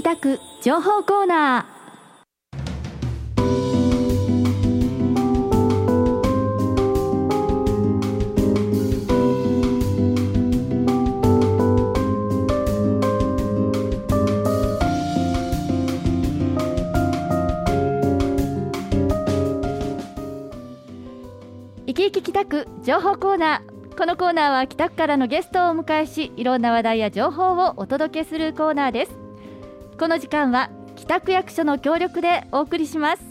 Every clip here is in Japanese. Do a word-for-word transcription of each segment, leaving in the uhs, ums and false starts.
北区情報コーナー。生き生き北区情報コーナー。このコーナーは北区からのゲストをお迎えし、いろんな話題や情報をお届けするコーナーです。この時間は北区役所の協力でお送りします。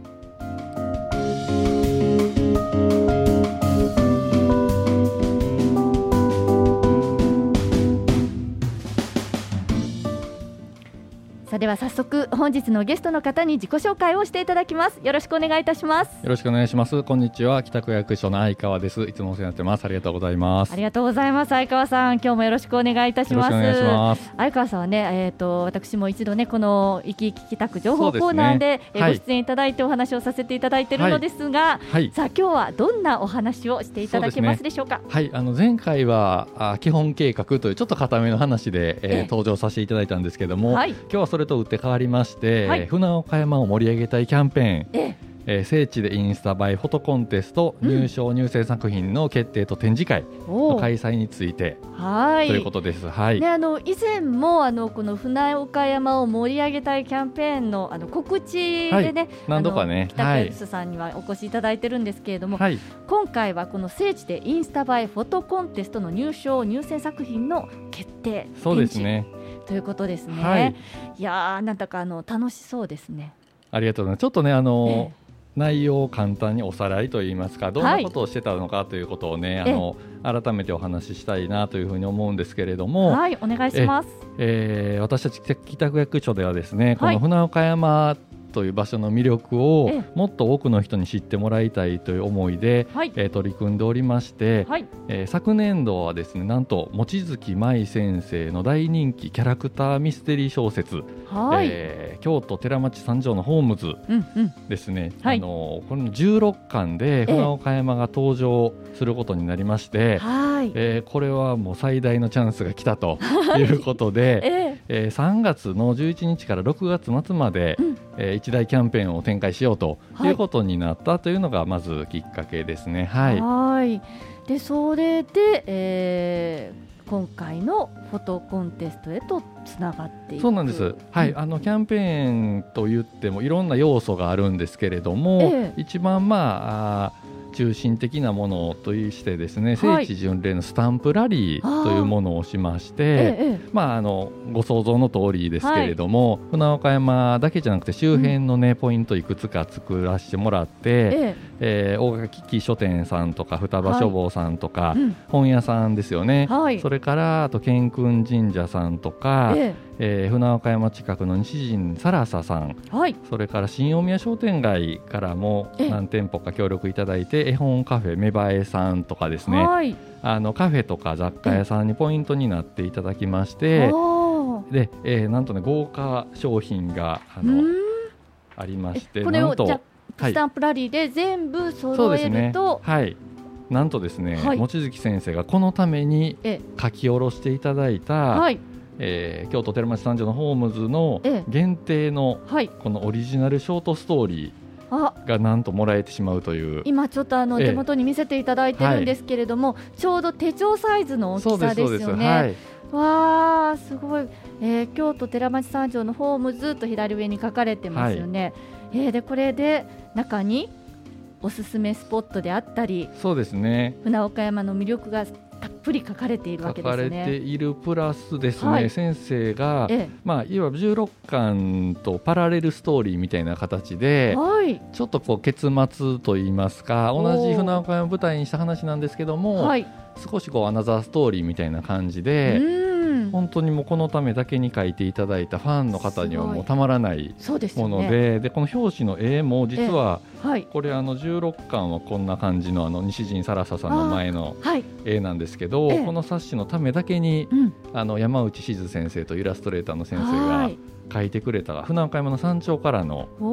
さあでは早速本日のゲストの方に自己紹介をしていただきます。よろしくお願いいたします。 よろしくお願いします。こんにちは、北区役所の相川です。いつもお世話になってます。ありがとうございます。 ありがとうございます。相川さん、今日もよろしくお願いいたします。 よろしくお願いします。 相川さんはね、えー、と私も一度ねこの生き生き北区情報コーナーで、ね、 はい、 ご出演いただいてお話をさせていただいているのですが、はいはい、さあ今日はどんなお話をしていただけますでしょうか。 ね、はい、あの前回はあ基本計画というちょっと固めの話で、えー、登場させていただいたんですけども、はい、今日はそれと打って変わりまして、はい、船岡山を盛り上げたいキャンペーン、えええー、聖地でインスタ映えフォトコンテスト、うん、入賞入選作品の決定と展示会の開催についてということです。はい、 ね、あの以前もあのこの船岡山を盛り上げたいキャンペーン の, あの告知でね、はい、 何度かね北区役所さんにはお越しいただいてるんですけれども、はい、今回はこの聖地でインスタ映えフォトコンテストの入賞入選作品の決定そうですねということですね。 はい、 いやーなんだかあの楽しそうですね。 ありがとうございます。ちょっとねあの、ええ内容を簡単におさらいといいますか、どんなことをしてたのかということをね、はい、あの改めてお話ししたいなというふうに思うんですけれども、 はい、お願いします。 ええー、私たち北区役所ではですね、この船岡山という場所の魅力をもっと多くの人に知ってもらいたいという思いで、はい、えー、取り組んでおりまして、はい、えー、昨年度はですねなんと望月舞先生の大人気キャラクターミステリー小説、はい、えー、京都寺町三条のホームズですね、うんうん、はい、あのこのじゅうろっかんで船岡山が登場することになりまして、はい、えー、これはもう最大のチャンスが来たということで、はい、えーえー、さんがつのじゅういちにちからろくがつ末まで、うん、えー、一大キャンペーンを展開しようということになったというのがまずきっかけですね。はい、はいでそれで、えー、今回のフォトコンテストへとつながっていく。 そうなんです、はい、あのキャンペーンといってもいろんな要素があるんですけれども、えー、一番まあ中心的なものとしてですね、聖地巡礼のスタンプラリーというものをしまして、ええ、まあ、あのご想像の通りですけれども、はい、船岡山だけじゃなくて周辺の、ね、うん、ポイントいくつか作らせてもらって、えええー、大垣書店さんとか双葉書房さんとか、はい、うん、本屋さんですよね、はい、それからあと乾坤神社さんとか、えええー、船岡山近くの西陣さらささん、はい、それから新大宮商店街からも何店舗か協力いただいて絵本カフェ芽生えさんとかですね、はい、あのカフェとか雑貨屋さんにポイントになっていただきまして、で、えー、なんとね豪華商品があのありまして、 これをなんとじゃスタンプラリーで全部揃えると、 はい、なんとですね、はい、望月先生がこのために書き下ろしていただいた、はい、えー、京都寺町三条のホームズの限定のこのオリジナルショートストーリーがなんともらえてしまうという、 今ちょっとあの手元に見せていただいてるんですけれども、はい、ちょうど手帳サイズの大きさですよね。はい、わーすごい、えー、京都寺町三条のホームズと左上に書かれてますよね。はい、えー、でこれで中におすすめスポットであったり、 そうですね、 船岡山の魅力がたっぷり書かれているわけですね。 書かれているプラスですね、はい、先生が、ええ、まあ、いわばじゅうろっかんとパラレルストーリーみたいな形で、はい、ちょっとこう結末といいますか、同じ船岡山を舞台にした話なんですけども、はい、少しこうアナザーストーリーみたいな感じで、本当にもうこのためだけに書いていただいたファンの方にはもうたまらないもの で, で, ね、でこの表紙の絵も実は、はい、これあのじゅうろっかんはこんな感じ の, あの西陣さらささんの前の絵なんですけど、はい、この冊子のためだけに、うん、あの山内静先生とイラストレーターの先生が書いてくれた船岡山の山頂からの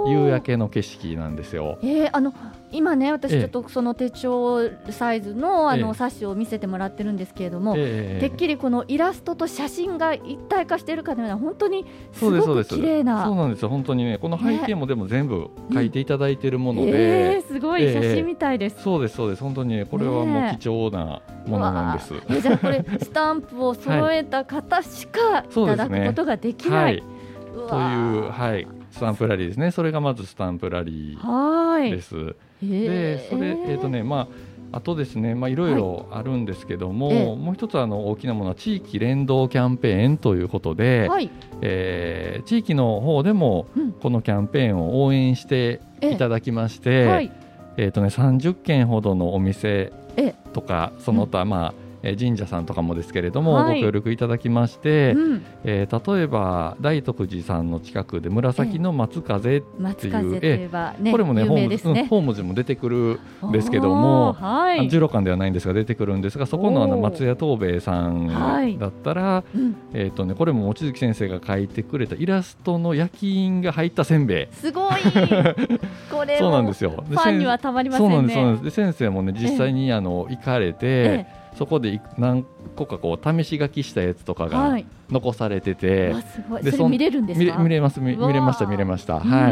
夕焼けの景色なんですよ。 えー、あの今ね私ちょっとその手帳サイズ の, あの冊子を見せてもらってるんですけれども、えー、てっきりこのイラストと写真が一体化しているかのような本当にすごく綺麗な。 そうなんですよ。本当にねこの背景もでも全部書いていただいているもので、 うんえー、すごい写真みたいです、 えー、そうですそうです。本当に、ね、これはもう貴重なものなんです、 ね、じゃあこれスタンプを揃えた方しかいただくことができない、はい、 うわという、はい、スタンプラリーですね。それがまずスタンプラリーです。はいでそれ、えーとねまあ、あとですね、まあ、いろいろあるんですけども、はい、もう一つあの大きなものは地域連動キャンペーンということで、はいえー、地域の方でもこのキャンペーンを応援していただきまして、はいえーとね、さんじゅっけんほどのお店とかその他、まあ神社さんとかもですけれども、はい、ご協力いただきまして、うんえー、例えば大徳寺さんの近くで紫の松風っていう、 松風といえば、ね、 これもね有名ですね。 ホームズも出てくるんですけども、はい、じゅうろっかんではないんですが出てくるんですが、そこのあの松屋藤兵衛さんだったら、はいうんえーとね、これも望月先生が描いてくれたイラストの焼き印が入ったせんべい。 すごいこれそうなんですよ。 ファンにはたまりませんね。 そうなんです、そうなんです。で先生もね実際にあの行かれて、ええそこで何個かこう試し書きしたやつとかが残されてて、 はい、すごい。でそれ見れるんですか？ 見れ、見れます、見れました見れました。はい。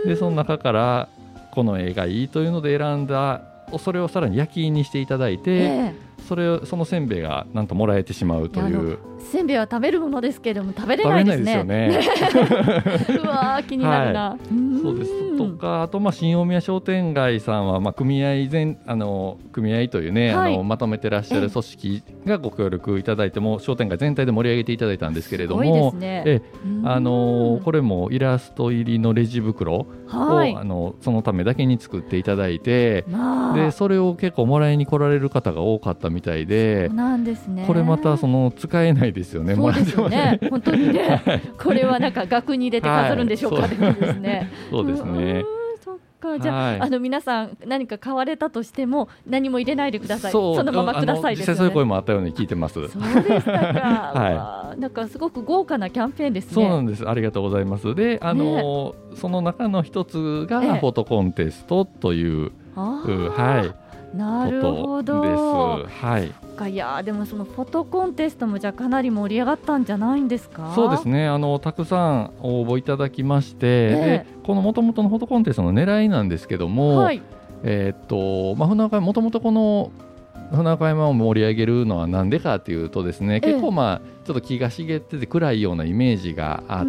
でその中からこの絵がいいというので選んだそれをさらに焼き印にしていただいて、えー、それをそのせんべいがなんともらえてしまうという。 せんべいは食べるものですけれども食べれないですね。 食べれないですよね。 うわ気になるな。はい、 そうですとかあとまあ新大宮商店街さんはまあ組合全あの組合というね、はい、あのまとめてらっしゃる組織がご協力いただいても商店街全体で盛り上げていただいたんですけれども、すごいですね。えあのこれもイラスト入りのレジ袋を、はい、あのそのためだけに作っていただいて、まあ、でそれを結構もらいに来られる方が多かったみたいで、 そうなんですね。 これまたその使えないですよね。 そうですよね。本当にね、はい、これはなんか額に入れて飾るんでしょうか、はい、ですね。 そうですね。 そっか。じゃあ、はい、あの皆さん何か買われたとしても何も入れないでください。そ, そのままくださいですよね。 実際そういう声もあったように聞いてます。 そうでしたか。はい。なんかすごく豪華なキャンペーンですね。 そうなんです。ありがとうございます。で、あの、ね、その中の一つがフォトコンテストという、はい。 なるほどです。はい。 いやでもそのフォトコンテストもじゃあかなり盛り上がったんじゃないんですか？ そうですね。あのたくさん応募いただきまして、えー、でこの元々のフォトコンテストの狙いなんですけども、はい、えー、っとまあ船岡山もともとこの船岡山を盛り上げるのはなんでかというとですね、えー、結構まあちょっと気が茂ってて暗いようなイメージがあって、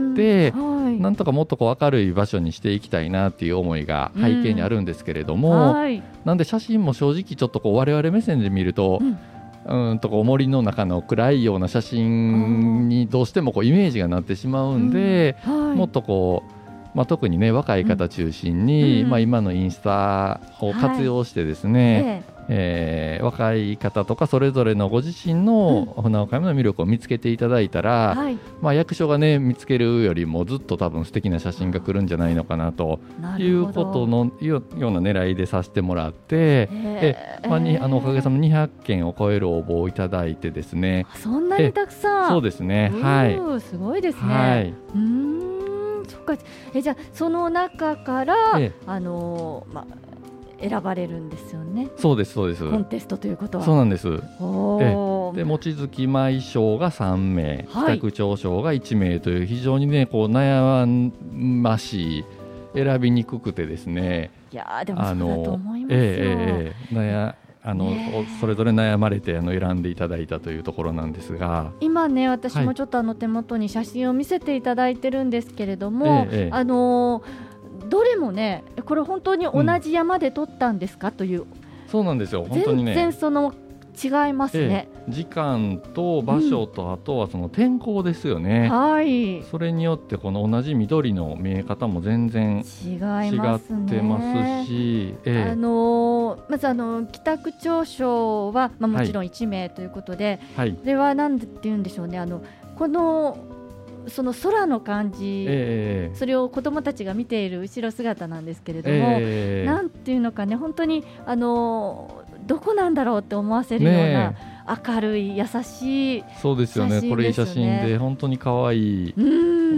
うんはい、なんとかもっとこう明るい場所にしていきたいなっていう思いが背景にあるんですけれども、うんはい、なんで写真も正直ちょっとこう我々目線で見ると、うんうんとこう森の中の暗いような写真にどうしてもこうイメージがなってしまうんで、うんはい、もっとこう、まあ、特にね若い方中心に、うんまあ、今のインスタを活用してですね、はいえー、若い方とかそれぞれのご自身の船岡山の魅力を見つけていただいたら、うんまあ、役所がね見つけるよりもずっと多分素敵な写真が来るんじゃないのかなということのような狙いでさせてもらって、えまあ、にあのおかげさまにひゃっけんを超える応募をいただいてですね。 そんなにたくさん。 そうですね。はい。 すごいですね。はい、うーんそっか。えじゃあその中からあのー、まあ選ばれるんですよね。 そうですそうです。 コンテストということは。 そうなんです。えで望月舞賞がさんめい、はい、北区長賞がいちめいという非常にねこう悩ましい選びにくくてですね。 いやでもそうだと思いますよ。 えーえー、悩あの、ね、それぞれ悩まれてあの選んでいただいたというところなんですが、 今ね私もちょっとあの手元に写真を見せていただいてるんですけれども、えーえー、あのーどれもねこれ本当に同じ山で撮ったんですか、うん、という。 そうなんですよ。本当にね全然その違いますね、 ええ、時間と場所と、うん、あとはその天候ですよね。 はい。 それによってこの同じ緑の見え方も全然違ってますし、 ええ、あのー、まずあの北区長賞は、まあ、もちろんいちめいということで、はい、これは何て言うんでしょうね、あのこのその空の感じ、えー、それを子どもたちが見ている後ろ姿なんですけれども、えー、なんていうのかね本当にあのどこなんだろうって思わせるような、ね、明るい優しい写真ですよね。 そうですよね。これいい写真で本当に可愛い、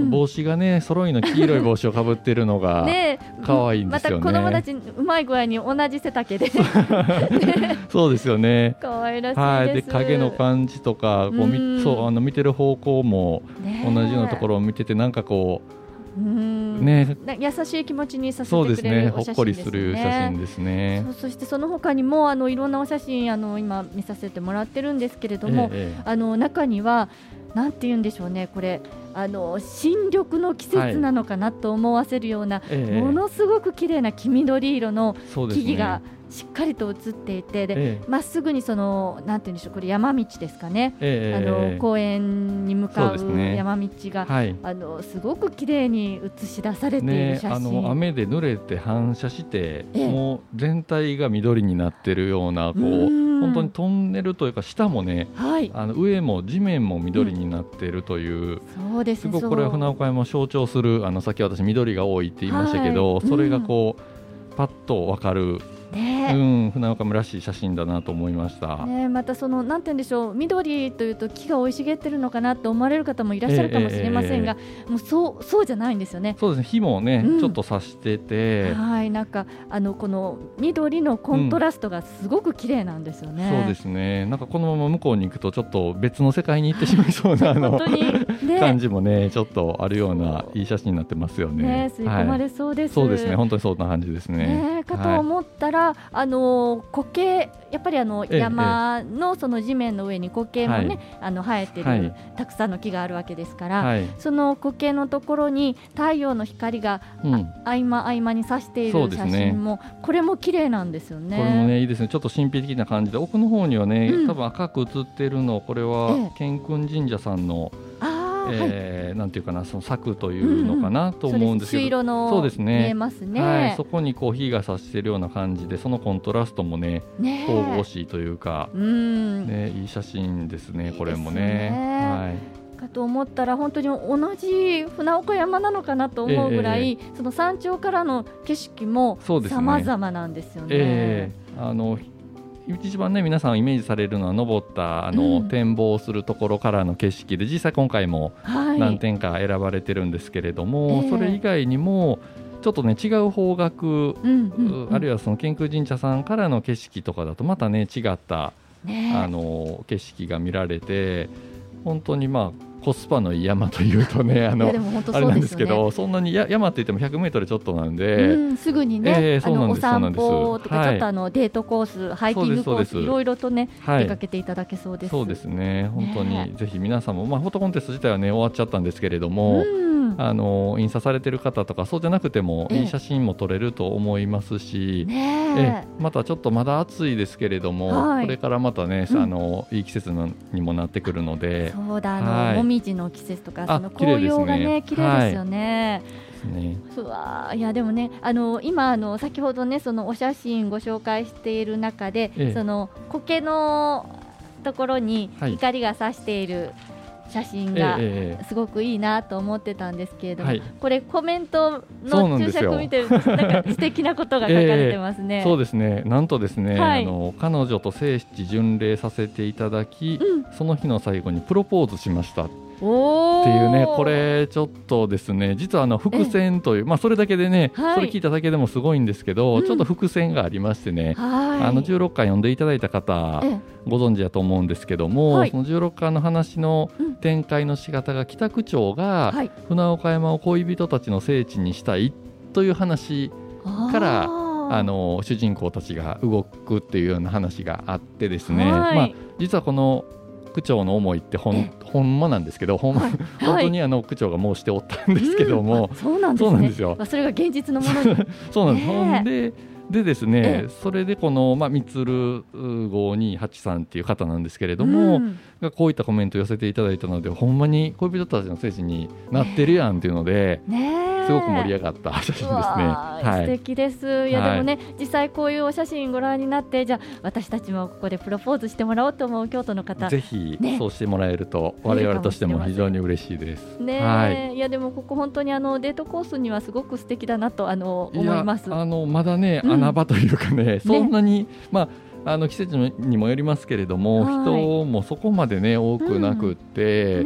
帽子がね揃いの黄色い帽子をかぶってるのが可愛いんですよね。 また子供たちうまい具合に同じ背丈でそうですよね。 可愛らしいです。 はい、で影の感じとかこうみそうあの見てる方向も同じようなところを見ててなんかこううんね、 優しい気持ちにさせてくれるお写真ですね。 そうですね、ほっこりする写真ですね。 そう、そしてその他にもあのいろんなお写真あの今見させてもらってるんですけれども、ええ、あの中にはなんて言うんでしょうね、これあの新緑の季節なのかなと思わせるような、はい、ものすごく綺麗な黄緑色の木々がしっかりと映っていて、で、ええ、まっすぐにそのなんて言うんでしょう、これ山道ですかね、え、あの公園に向かう山道が、ね、はい、あのすごく綺麗に映し出されている写真、 ね、あの雨で濡れて反射して、もう全体が緑になってるようなこう本当にトンネルというか下もね、はい、あの上も地面も緑になっているという、うん、そうですね、すごくこれは船岡山を象徴する、あのさっき私緑が多いって言いましたけど、はい、それがこう、うん、パッと分かるね、うん、船岡村らしい写真だなと思いました、 ね、またそのなんて言うんでしょう、緑というと木が生い茂ってるのかなと思われる方もいらっしゃるかもしれませんが、えーえー、もうそう、そうじゃないんですよね。 そうですね、火もね、うん、ちょっと差してて、 はい、なんかあのこの緑のコントラストがすごく綺麗なんですよね、 うん、そうですね、なんかこのまま向こうに行くとちょっと別の世界に行ってしまいそうなあの本当に、ね、感じもねちょっとあるようないい写真になってますよね。 ね、吸い込まれそうです、 はい、そうですね、本当にそんな感じですね。 ね、かと思ったら、はい、あの苔、やっぱりあの山のその地面の上に苔もね、はい、あの生えてる、はい、たくさんの木があるわけですから、はい、その苔のところに太陽の光が、うん、合間合間に差している写真も、ね、これも綺麗なんですよね。 これもねいいですね、ちょっと神秘的な感じで、奥の方にはね、うん、多分赤く映ってるの、これは建訓神社さんの、えーはい、なんていうかな、その柵というのかな、うん、と思うんですけど、 朱色のそうですね、 見えますね、 はい、そこにこう火が差しているような感じで、そのコントラストもね神々しいというか、うんね、いい写真ですね、これもね。はい、 かと思ったら本当に同じ船岡山なのかなと思うぐらい、えー、その山頂からの景色も様々なんですよね。 えー、あの一番ね皆さんイメージされるのは登ったあの、うん、展望するところからの景色で、実際今回も何点か選ばれてるんですけれども、はい、それ以外にもちょっとね違う方角、うんうんうん、あるいはその建空神社さんからの景色とかだとまたね違った、ね、あの景色が見られて、本当にまあコスパのいい山というとね、あのあれなんですけど、そんなにや山って言ってもひゃくメートルちょっとなんで、うん、 すぐにね、えー、あのお散歩とかちょっとあのデートコース、ハイキングコースいろいろとね、はい、出かけていただけそうです。 そうですね、本当にぜひ皆さんも、まあ、フォトコンテスト自体はね終わっちゃったんですけれども、うん、あの印刷されてる方とかそうじゃなくてもいい写真も撮れると思いますし、ええまたちょっとまだ暑いですけれども、はい、これからまたね、うん、あのいい季節にもなってくるので、 そうだ、あの、はい、もみじの季節とかその紅葉がね綺麗ですよね。ね、うわいやでもね、あの今あの先ほどねそのお写真ご紹介している中で、ええ、その苔のところに光が差している写真がすごくいいなと思ってたんですけれども、はい、これコメントの注釈見てるとなんか素敵なことが書かれてますね。 えー、そうですね、なんとですね、はい、あの彼女と聖地巡礼させていただき、うん、その日の最後にプロポーズしましたっていうね、これちょっとですね、実はあの伏線という、まあ、それだけでね、はい、それ聞いただけでもすごいんですけど、うん、ちょっと伏線がありましてね、あのじゅうろっかん読んでいただいた方ご存知だと思うんですけども、はい、そのじゅうろっかんの話の展開の仕方が北区長が船岡山を恋人たちの聖地にしたいという話からあの主人公たちが動くっていうような話があってですね、はい、まあ、実はこの区長の思いってほんほんまなんですけど、ほん、はい、本当にあの区長が申しておったんですけども、 うん、そうなんですね、そうなんですよ、それが現実のものにそうなんです、ほんででですね、それでこの、まあ、みつるごにはちさんっていう方なんですけれども、うん、がこういったコメントを寄せていただいたので、ほんまに恋人たちの聖地になってるやんっていうので、ねすごく盛り上がった写真ですね。 はい、素敵です。いや、でもね、はい、実際こういうお写真ご覧になって、じゃあ私たちもここでプロポーズしてもらおうと思う京都の方、ぜひ、ね、 そうしてもらえると我々としても非常に嬉しいです。 ね、はい、いやでもここ本当にあのデートコースにはすごく素敵だなとあの思います。 あのまだね、うん、穴場というかね、そんなに、ね、まああの季節にもよりますけれども、人もそこまでね多くなくって、うんね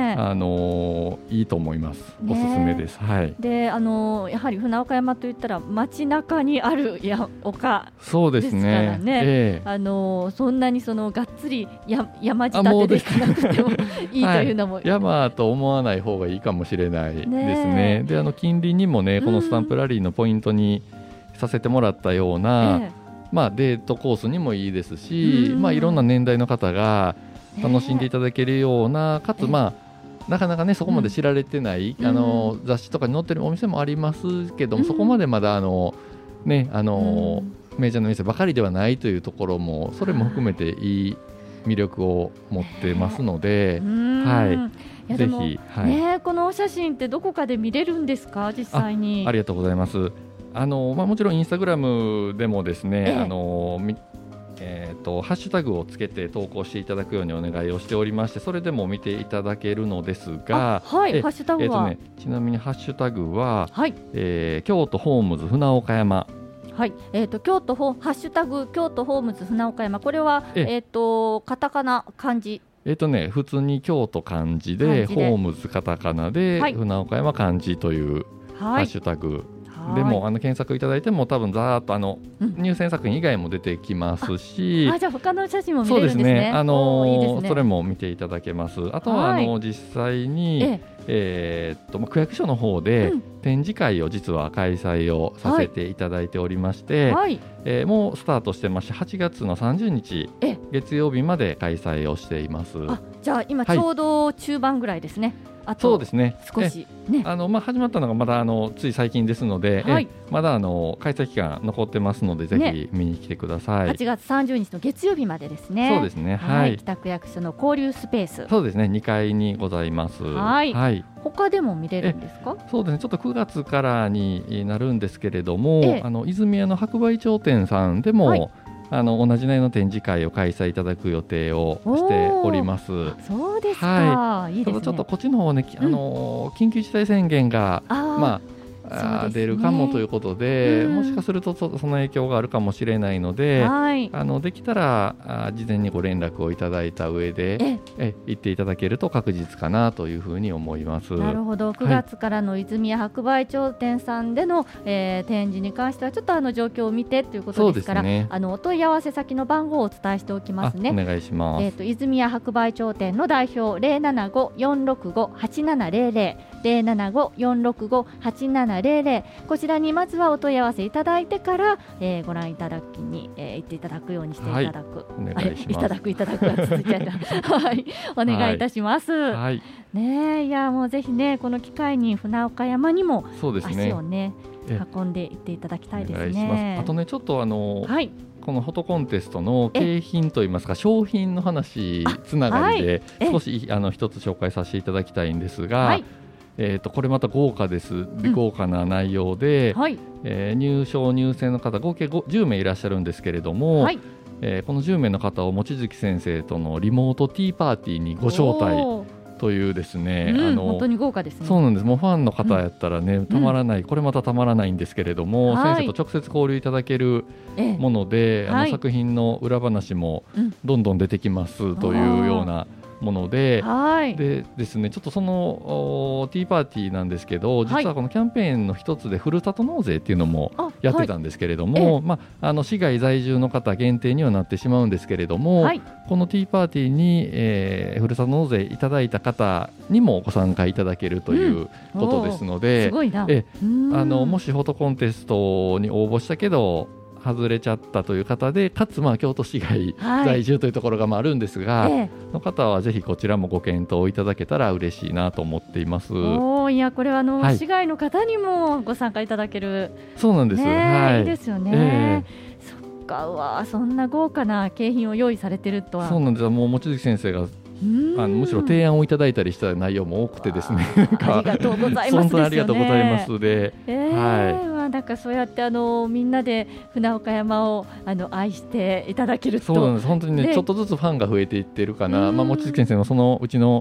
ね、 あのー、いいと思います。おすすめです。はい。 で、あのー、やはり船岡山といったら街中にあるや丘そうですですからね。 ね、えー、あのー、そんなにそのがっつりや山仕立てできなくてもいいというのも、はい、 山と思わない方がいいかもしれないですね。で、あの近隣にもね、このスタンプラリーのポイントにさせてもらったような、えーまあ、デートコースにもいいですし、まあ、いろんな年代の方が楽しんでいただけるような、かつ、まあ、なかなかねそこまで知られてない、うん、あの雑誌とかに載ってるお店もありますけども、うん、そこまでまだあの、ね、あの、うん、メジャーな店ばかりではないというところもそれも含めていい魅力を持ってますので、はい、ぜひ、はいね、 このお写真ってどこかで見れるんですか、実際に。 あ, ありがとうございます。あのまあ、もちろんインスタグラムでもですね、ええあのえー、とハッシュタグをつけて投稿していただくようにお願いをしておりまして、それでも見ていただけるのですが、 はい、ハッシュタグは、 えーとね、ちなみにハッシュタグは、はいえー、京都ホームズ船岡山、 はいえー、と京都ホハッシュタグ京都ホームズ船岡山、これは、ええー、とカタカナ漢字、 えーとね、普通に京都漢字 で, 漢字でホームズカタカナで、はい、船岡山漢字というハッシュタグでもあの検索いただいても多分ざーっとあの、うん、入選作品以外も出てきますし、 ああじゃあ他の写真も見れるんですね。 そうですね、あのーいいですね、それも見ていただけます。あとはあの実際に、えええー、っとまあ、区役所の方で展示会を実は開催をさせていただいておりまして、はいえー、もうスタートしてましてはちがつのさんじゅうにち月曜日まで開催をしています。 あじゃあ今ちょうど中盤ぐらいですね、はいあとそうですね少し、ねあのまあ、始まったのがまだあのつい最近ですので、はい、えまだあの開催期間残ってますのでぜひ見に来てください、ね、 はちがつさんじゅうにちの月曜日までですね。 そうですね、はいはい、北区役所の交流スペース、 そうですねにかいにございます。 はい、はい、他でも見れるんですか。 そうですねちょっとくがつからになるんですけれども、あの泉屋の白梅町店さんでも、はいあの同じ内容の展示会を開催いただく予定をしております。 そうですか、 はい、 いいですね。 ただちょっとこっちの方ね、あの緊急事態宣言がまああ、ね、出るかもということで、うん、もしかすると そ, その影響があるかもしれないので、はい、あのできたらあ事前にご連絡をいただいた上でえ行っていただけると確実かなというふうに思います。 なるほど。くがつからの泉屋白梅町店さんでの、えー、展示に関してはちょっとあの状況を見てということですから、ね、あのお問い合わせ先の番号をお伝えしておきますね。 お願いします。 えーと、泉屋白梅町店の代表 ゼロななご よんろくご はちななゼロゼロ ゼロななご よんろくご はちななゼロゼロ こちらにまずはお問い合わせいただいてから、えー、ご覧いただきに、えー、行っていただくようにしていただく、はい、 お願いします。 いただくいただくは続いちゃうはい、お願いいたします、はい、ね、いやもうぜひねこの機会に船岡山にも足をね運んでいっていただきたいですね。お願いします。 あとねちょっとあの、はい、このフォトコンテストの景品といいますか商品の話つながりで少しあの一つ紹介させていただきたいんですが、はい、えー、とこれまた豪華です、うん、豪華な内容で、はいえー、入賞入選の方合計じゅうめいいらっしゃるんですけれども、はいえー、このじゅうめいの方を望月先生とのリモートティーパーティーにご招待というですね、 うん、あの本当に豪華ですね。 そうなんです。もうファンの方やったらね、うん、たまらない、これまたたまらないんですけれども、うん、先生と直接交流いただけるもので、あの作品の裏話もどんどん出てきますというようなもので、はい、でですねちょっとそのティーパーティーなんですけど、実はこのキャンペーンの一つでふるさと納税っていうのもやってたんですけれども、はい、まあ、あの市外在住の方限定にはなってしまうんですけれども、はい、このティーパーティーに、えー、ふるさと納税いただいた方にもご参加いただけるということですので、うん、 すごいな。 えあのもしフォトコンテストに応募したけど外れちゃったという方で、かつまあ京都市外在住というところがまああるんですが、はい、の方はぜひこちらもご検討いただけたら嬉しいなと思っています。 おいやこれはあの、はい、市外の方にもご参加いただける。 そうなんです、 はい、いいですよね、えー、そっかわそんな豪華な景品を用意されてるとは。 そうなんです。もう望月先生があのむしろ提案をいただいたりした内容も多くてですねありがとうございますですよね。 本当にありがとうございますで、 えーはいまあ、なんかそうやってあのみんなで船岡山をあの愛していただけると。 そうなんです。本当にね、ねちょっとずつファンが増えていってるかな、まあ、望月先生のそのうちの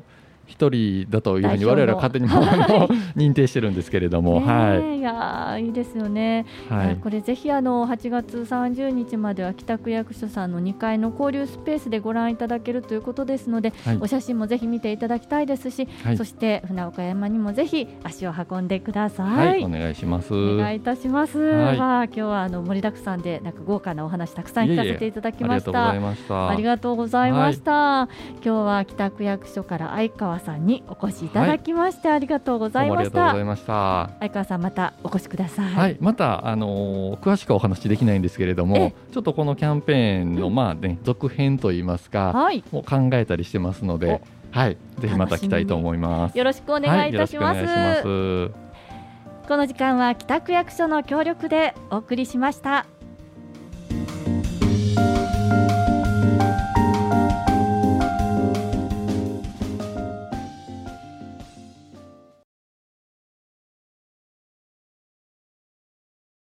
一人だというふうに我々は勝手にも認定してるんですけれども、はい、 いやいいですよね、はい、これぜひあのはちがつさんじゅうにちまでは北区役所さんのにかいの交流スペースでご覧いただけるということですので、はい、お写真もぜひ見ていただきたいですし、はい、そして船岡山にもぜひ足を運んでください。 はい、お願いします。 お願いいたします。はい、まあ、今日はあの盛りだくさんでなんか豪華なお話たくさん聞かせていただきました。 いえいえ、 ありがとうございました。はい、今日は北区役所から相川さんにお越しいただきまして、はい、ありがとうございました。 ありがとうございました。 相川さんまたお越しください。 はい、またあのー、詳しくお話できないんですけれども、ちょっとこのキャンペーンのまあね、続編といいますか、はい、もう考えたりしてますので、はい、ぜひまた来たいと思います。 よろしくお願いいたします。はい、よろしくお願いします。この時間は北区役所の協力でお送りしました。